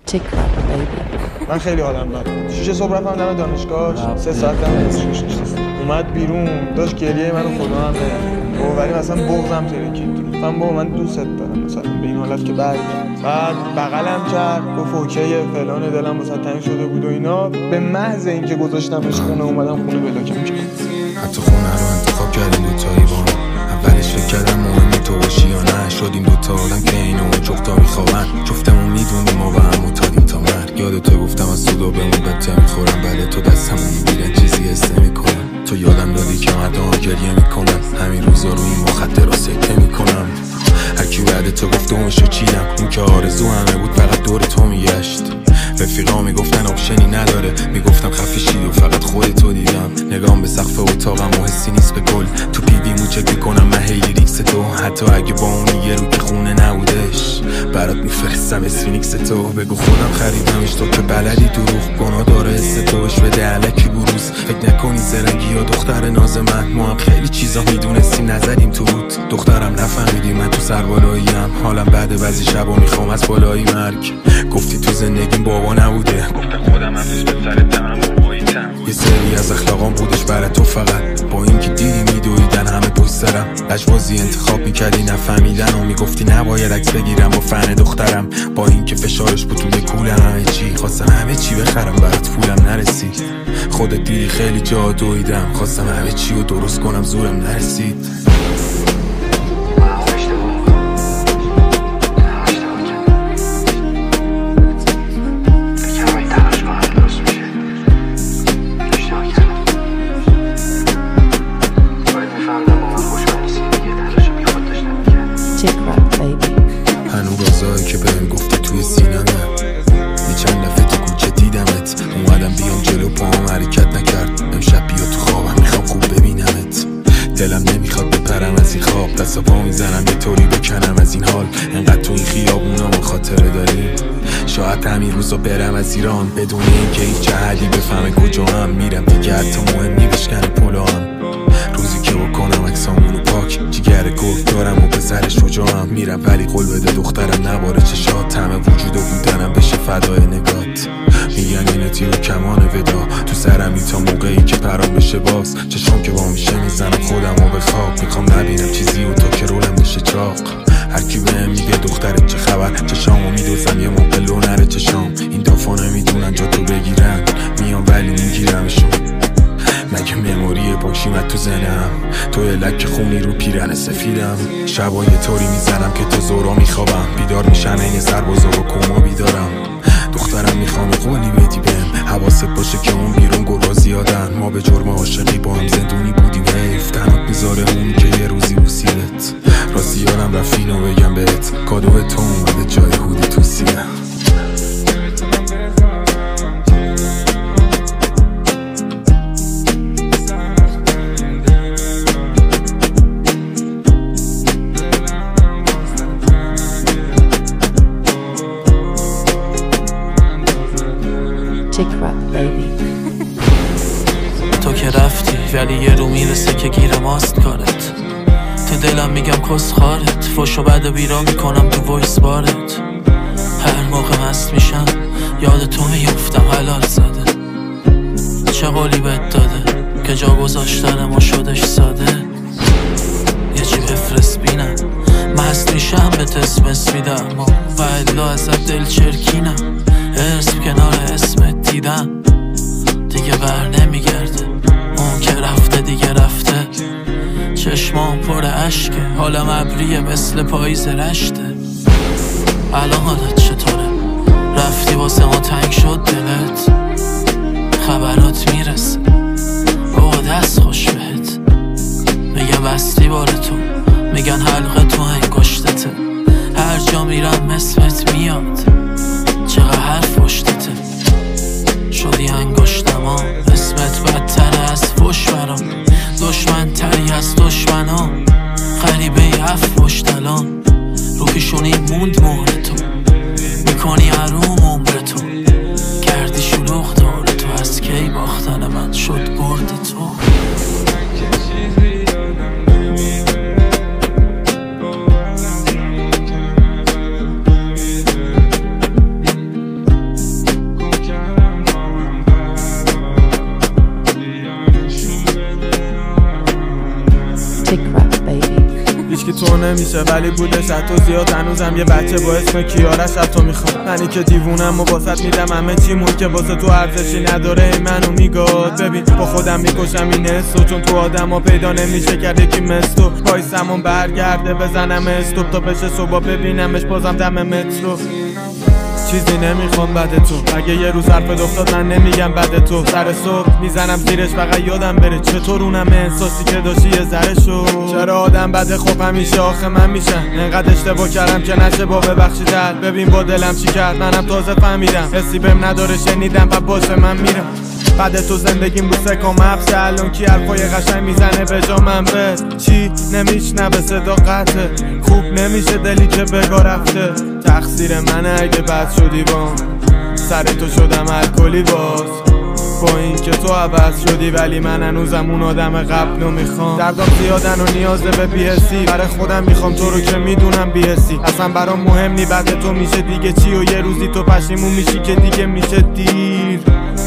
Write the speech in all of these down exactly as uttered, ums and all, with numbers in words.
من خیلی حالم بد. شیشه صبح رفتم دم دانشگاه، سه ساعت دم دانشگاهش نشستم. اومد بیرون داشت گریه منو خدا هم به ولی مثلا بغضم ترکید. من با من دوست دارم مثلا به این حالت که بعد بعد بغلم کرد گفت اوکیه فلان دلم واسه تنگ شده بود و اینا. به محض اینکه گذاشتمش خونه اومدم خونه بلاکم کرد. حتی خونه رو انتخاب کردیم دوتایی با هم. اولش فکر کردم مهمی تو باشی یا نه. شدیم دوتا آدم که اینو جفتا میخوابن. جفتمون میدونیم ما به هم متادیم تا مرگ. یادتو گفتم از سودا بمون بته میخورم. بله تو دستمون میگیرن چیزی حس نمیکنم. تو یادم دادی که مدام گریه میکنم. همین روزا رو این مخدرها سکته میکنم. هرکی بعد تو گفت دومشو چیدم. اون که آرزو همه بود فقط دور تو میگشت. رفیقا میگفتن آپشنی نداره. میگفتم خفه شید و فقط خودتو دیدم. نگام به سقف اتاقم و حسی نیست به کل. تو پیویمو چک میکنم من هی لیریکس تو. حتی اگه با اون یه رو که خونه نبودش برات میفرستم اسفینیکس تو. بگو خودم خریدمش تو که بلدی دروغ. گناه داره حس توش بده علکی بروز. فکر نکنی زرنگی یا دختر ناز من. ما هم خیلی چیزا میدونستیم نزدیم تو رود. دخترم نفهمیدی من تو سربالاییم. حالم بعد بعضی شبا میخوام از بالایی مرگ. گفتی تو زندگیم بابا نبوده. گفتم خودم هم دوست سرتم باباییتم. یه سری از اخلاقام بودش برای تو فقط. با اینکه دیدی میدویدن همه پشت سرم. لجبازی انتخاب میکردی نفهمیدن و میگفتی نباید عکس بگیرم با فن دخترم. با اینکه فشارش بود توی کولم همه چی. خواستم همه چی بخرم برات پولم نرسید. خودت دیدی خیلی جا دویدم. خواستم همه چی رو درست کنم زورم نرسید. که بهم گفتی توی سینمه. یه چند دفعه تو کوچه دیدمت. اومدم بیام جلو پاهم حرکت نکرد. امشب بیا تو خوابم میخوام خوب ببینمت. دلم نمیخواد بپرم از این خواب. دست و پا میزنم یه طوری بکنم از این حال. انقدر تو این خیابونا ما خاطره داریم. شاید همین روزا برم از ایران بدون اینکه هیچ جهدی بفهمه کجا هم میرم. دیگه حتی مهم نی بشکنه پلوام. روزی که بکنم عکسامونو پاک. جیگر گفت دارم و پسر شجاعم. میرم ولی قول بده دخترم نباره چشات. همه وجود و بودنم بشه فدای نگات. میگن اینه تیر و کمان ودا. تو سرمی تا موقعی که پرام بشه باز. چشم که با میشه میزنم خودم و به خواب. میخوام نبینم چیزی و تا که رولم بشه چاق. هرکی بهم میگه دخترت چه خبر. چشامو میدوزم یه موقع لو نره چشام. این دافا نمیتونن جا تو بگیرن. میام ولی میگیرمشون. مگه مموری پاکشیمت تو زنم. توی لک خونی رو پیرن سفیدم. شبا یه طوری میزنم که تا زورا میخوابم. بیدار میشم این سربازا با کما بیدارم. دخترم میخوام قولی بدی بهم. حواست باشه که اون بیرون گلا زیادن. ما به جرم عاشقی با هم زندونی بودیم. حیف تنات میذاره اون که یه روزی بوسیدت. راستی یارم رفتینو بگم بهت. کادو تو اومده جای هودی تو سینه. تو که رفتی ولی یه رو میرسه که گیر ماست کارت. تو دلم میگم کس خارت. فوشو بعد بیرا میکنم تو وایس بارت. هر موقع مست میشم یاد تو میفتم حلال زده. چه قولی بهت داده که جا گذاشتن ما شدش ساده. یه چی بفرست بینم مست میشم به تسمس میدم. و الا ازت دل چرکینم. اسم کنار اسمت دیدم دیگه بر نمیگرده. اون که رفته دیگه رفته. چشمام پر عشقه. حالم ابریه مثل پاییز رشته. الان حالت چطوره؟ رفتی واسه ما تنگ شد دلت. خبرات میرسه اوه دست خوش بهت. میگن بستی بار تو. میگن حلقه تو انگشتته. هر جا میرم اسمت میاد. چقدر حرف پشتته. شدی انگشتم ها. اسمت بدتر از فش برام. دشمن تری از دشمنا. غریبه ی هفت پشت الان. رو پیشونی موند مهر تو. میکنی حروم عمر تو. نمیشه ولی بودش از تو زیاد. هنوزم یه بچه با اسم کیارش از تو میخوام. منی که دیوونم و واسط میدم همه چیمون که واسه تو ارزشی نداره ای منو میگاد. ببین با خودم میکشم این حسو چون تو آدم ها پیدا نمیشه کرد یکی مثل تو. پایسمون برگرده بزنم استوب تا بشه صبح ببینمش بازم دم مترو. چیزی نمیخوام بده تو، اگه یه روز حرفت افتاد من نمیگم بده تو. سر صبح میزنم زیرش فقط یادم بره چطور اونم احساسی که داشتی یه ذره شو. چرا آدم بده خب همیشه آخه من میشم انقدر اشتباه کردم که نشه با ببخشیدن. ببین با دلم چی کرد منم تازه فهمیدم، حسی بهم نداره شنیدم و باشه من میرم. بعد تو زندگیم رو سکا مبشه الان کی حرفای قشنگ میزنه به جا من به چی نمیشنوه صدا قطعه. خوب نمیشه دلی که بگا رفته، تقصیر منه اگه بد شدی بام. سر تو شدم الکلی باز با این که تو عوض شدی ولی من هنوزم اون آدم قبل رو میخوام. دردام زیادن و نیازه به بی‌حسی، برای خودم میخوام تو رو که میدونم بی‌حسی. اصلا برام مهم نی بعد تو میشه دیگه چی و یه روزی تو پشیمون میشی که دیگه میشه دیر.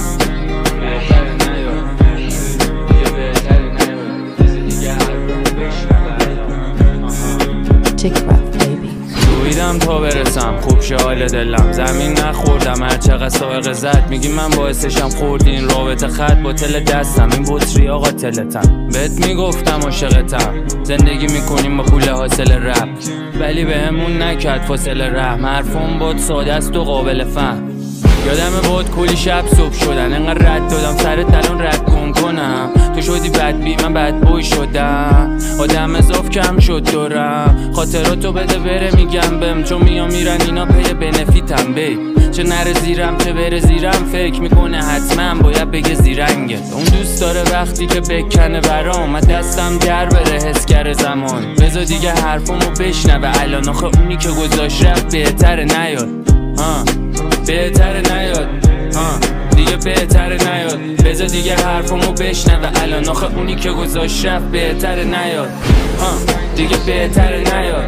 دویدم تا برسم خوب شه حال دلم، زمین نخوردم هر چقدر سائق زد. میگی من باعثشم خوردی این رابطه خط با تل دستم این بطری آقا تلتم. بهت میگفتم عاشقتم زندگی میکنیم با پول حاصل رپ ولی به همون نکرد فاصله رحم. حرفم باد ساده است و قابل فهم. یادم باد کلی شب صبح شدن انقدر رد دادم سرت الان رد گم کنم. تو شدی بدبی من بدبوی شدم، آدم اضاف کم شد دورم. خاطراتو بده بره میگم بهم چون میام میرن اینا پی بنفیتم بی. چه نره زیرم چه بره زیرم فکر میکنه حتما باید بگه زیرنگه. اون دوست داره وقتی که بکنه برام من دستم در بره حسگر زمان. بذار دیگه حرفمو بشنوه الان آخه اونی که گذاشت رفت بهتره نیاد. ها بهتره نیاد ها دیگه بهتره نیاد. بذار دیگه حرفمو بشنوه الان آخه اونی که گذاشت رفت بهتره نیاد. ها دیگه بهتره نیاد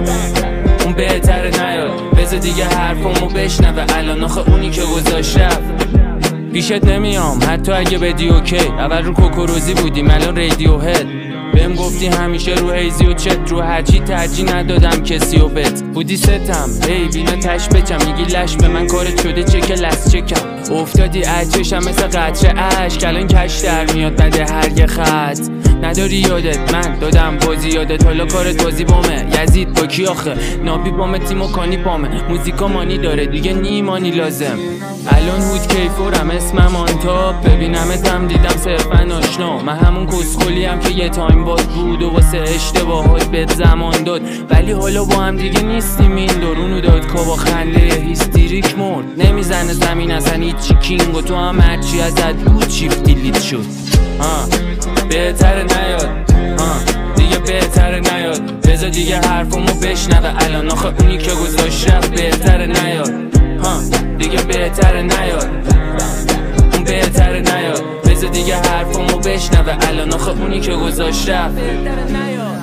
اون بهتره نیاد. بذار دیگه حرفمو بشنوه الان آخه اونی که گذاشت رفت. پیشت نمیام حتی اگه بدی اوکی. اول رو کوکوروزی بودیم الان رادیو هد. بهم گفتی همیشه رو هیزی و چت رو هرچی ترجیح ندادم کسی و بت بودی ستم هی بینا تش بچم. میگی لش به من کارت شده چه که لس چکم. افتادی اچشم مثل قطره عشق الان کش در میاد بده هر یه خط. نداری یادت من دادم بازی یادت حالا کارت بازی بامه. یزید با کی آخه نابی بامه تیمو کانی پامه. موزیکا مانی داره دیگه نیمانی لازم. الان هود کیفورم اسمم آن تاپ ببینمتم دیدم صرفا آشنا. من همون کسخولیم که یه تایم باد بود و واسه اشتباهات بهت زمان داد ولی حالا با هم دیگه نیستیم. این درونو داد که با خنده هیستریک مرد. نمیزنه زمین اصلا هیچی کینگ و تو هم هرچی ازت بود شیفت دیلیت شد. ها بهتره نیاد ها دیگه بهتره نیاد. بذار دیگه حرفمو بشنوه الان آخه اونی که گذاشت رفت بهتره نیاد. ها دیگه بهتره نیاد اون بهتره نیاد. بذار دیگه حرفمو بشنوه الان آخه اونی که گذاشت رفت بهتره نیاد.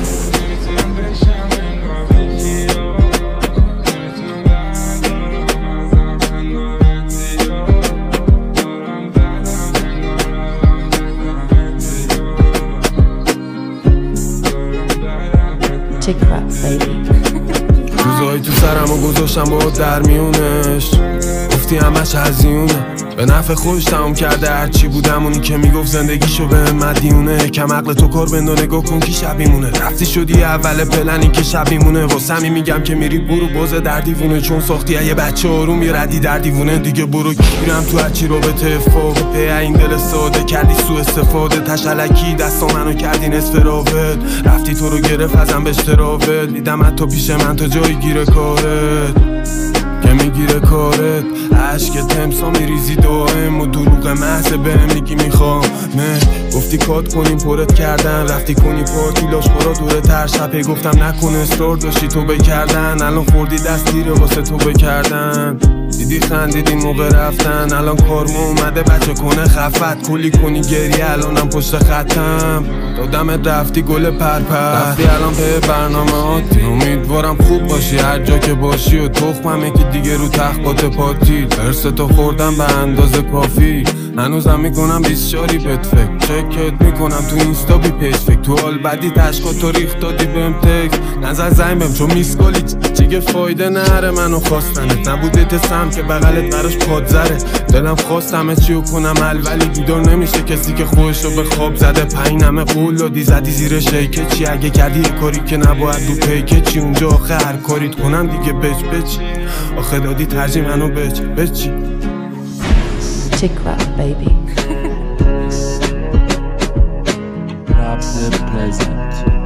روزایی تو سرم و گذاشتم با در میونش گفتی همش هزیونه به نفع خودش تمام کرده هرچی بودم. اونی که میگفت زندگیشو به مدیونه کم عقل تو کار بندو نگاه کن کی شب میمونه. رفتی شدی اول پلنی که شب میمونه. واسه میگم که میری برو باز در دیوونه چون ساختی یه بچه آروم یه ردی در دیوونه دیگه. برو گیرم تو هرچی رابطه افاق پی این دل ساده کردی سو استفاده. تشلکی دستا منو کردی نصف راوت رفتی تو رو گرفت ازم به اشتراوت. دیدم حتی پیش من تا جایی گیره کارت که میگیره کارت. عشق تمسا میریزی دائم و دروغ محض بهم میگی میخوام نه. گفتی کات کنیم پرت کردن رفتی کنی پارتی لاش برا دوره تر شبه. گفتم نکن اصرار داشتی تو بکردن الان خوردی دست دیره واسه تو بکردن. دیدی خندیدی موقع رفتن، الان کرمو اومده بچه کنه خفت، کلی کنی گریه الانم پشت خطم، دادم رفتی گل پرپر، رفتی الان به برنامه آتی، امیدوارم خوب باشی هر جا که باشی و تخممه که دیگه رو تخت پاتی، ارث تو خوردم به اندازه کافی، هنوزم میکنم بیسشاری بهت فکر، چکت میکنم تو اینستا بی پیج فکر، تو حال بدی تشکا تو ریخت دادی بهم تکس، نظر زنگ بهم چون میسکالی چیگه فایده نره منو خواستنت، نبوده سم که بغلت براش پادزره، دلم خواست همه چیو کنم حل ولی بیدار نمیشه کسی که خودشو به خواب زده، پینمه قول دادی زدی زیر شیکه چی، اگه کردی یه کاری که نباید دو پیکه چی، اونجا آخه هر کاریت کنم دیگه بچ بچی، آخه دادی ترجیح منو بچ بچی. Chick rap, baby. Rap the present.